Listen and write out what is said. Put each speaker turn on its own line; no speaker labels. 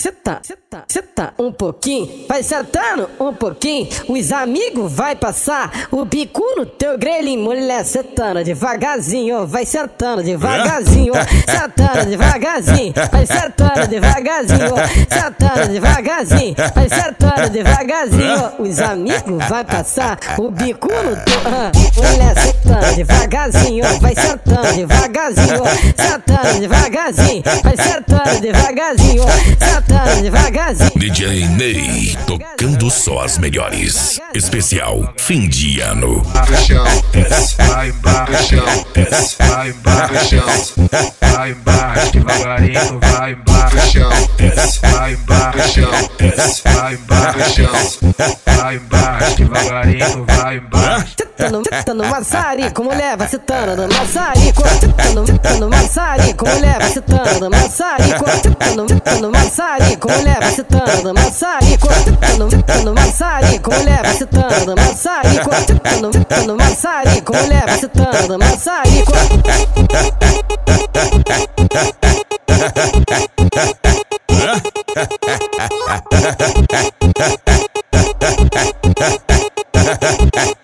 Senta um pouquinho, vai sentando um pouquinho, os amigos vai passar o bico no teu grelhinho, mulher sentando devagarzinho, vai sentando devagarzinho, sentando devagarzinho, vai sentando devagarzinho, sentando devagarzinho, vai sentando devagarzinho, os amigos vai passar o bico no teu, mulher sentando devagarzinho, vai sentando devagarzinho, sentando devagarzinho, vai sentando devagarzinho, sentando devagarzinho.
DJ Ney, tocando só as melhores. Especial fim de ano.
Vai embaixo, vai embaixo, vai embaixo, devagarinho, vai embaixo, vai embaixo, vai embaixo, vai embaixo, devagarinho, vai embaixo.
Senta no maçarico, mulher vai sentando no maçarico. Senta no maçarico, mulher vai sentando no maçarico. Senta no maçarico, mulher vai sentando no maçarico. Senta no maçarico, mulher vai sentando no maçarico. Senta no maçarico, mulher vai sentando no maçarico.
Ha